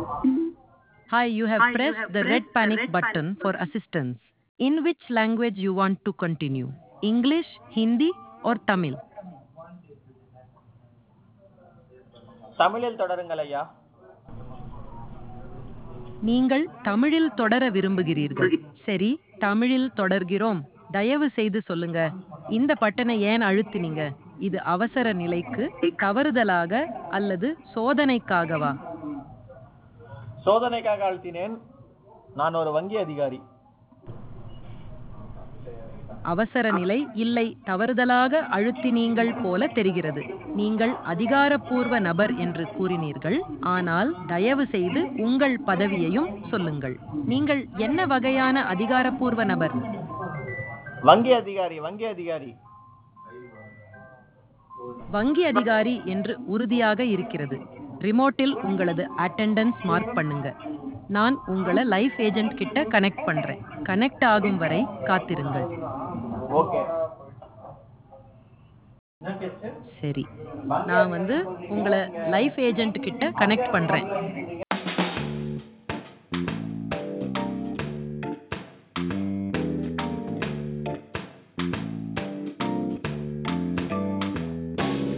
Hi, you have pressed the red panic button for assistance. In which language you want to continue? English, Hindi or Tamil? தமிழில் தொடருங்கள் ஐயா. நீங்கள் தமிழில் தொடர விரும்புகிறீர்கள். சரி, தமிழில் தொடர்கிறோம். தயவு செய்து சொல்லுங்க. இந்த பட்டனை ஏன் அழுத்தினீங்க? இது அவசர நிலைக்கு, தவறுதலாக அல்லது சோதனைக்காகவா? சோதனைக்காக அழுத்தினேன். நான் ஒரு வங்கி அதிகாரி. அவசர நிலை இல்லை, தவறுதலாக அழுத்தினீங்கள் போல தெரிகிறது. நீங்கள் அதிகாரப்பூர்வ நபர் என்று கூறினீர்கள், ஆனால் தயவு செய்து உங்கள் பதவியையும் சொல்லுங்கள். நீங்கள் என்ன வகையான அதிகாரப்பூர்வ நபர்? வங்கி அதிகாரி. வங்கி அதிகாரி. வங்கி அதிகாரி என்று உறுதியாக இருக்கிறது. ரிமோட்டில் உங்களது அட்டெண்டன்ஸ் மார்க் பண்ணுங்க. நான் உங்களை லைஃப் ஏஜென்ட் கிட்ட கனெக்ட் பண்றேன். கனெக்ட் ஆகும் வரை காத்திருங்கள். ஓகே. சரி, நான் உங்களை லைஃப் ஏஜென்ட் கிட்ட கனெக்ட் பண்றேன்.